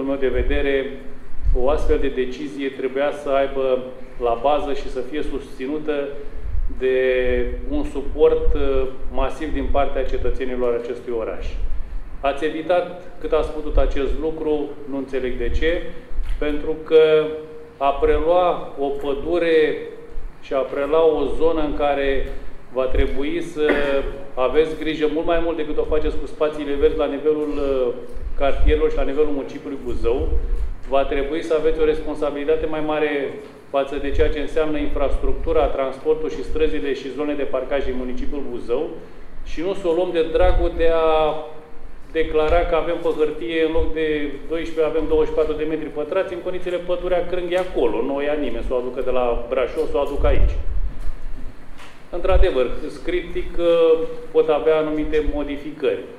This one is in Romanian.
meu de vedere, o astfel de decizie trebuia să aibă la bază și să fie susținută de un suport masiv din partea cetățenilor acestui oraș. Ați evitat cât ați putut acest lucru, nu înțeleg de ce, pentru că a prelua o pădure și a prelua o zonă în care va trebui să aveți grijă mult mai mult decât o faceți cu spațiile verzi la nivelul cartierelor și la nivelul municipiului Buzău, va trebui să aveți o responsabilitate mai mare față de ceea ce înseamnă infrastructura, transportul și străzile și zonele de parcaj din municipiul Buzău și nu să o luăm de dragul de a declara că avem pe hârtie, în loc de 12, avem 24 de metri pătrați, în condițiile pădurea crânghi acolo, nu o ia nimeni să o aducă de la Brașov, să o aducă aici. Într-adevăr, scriptic pot avea anumite modificări.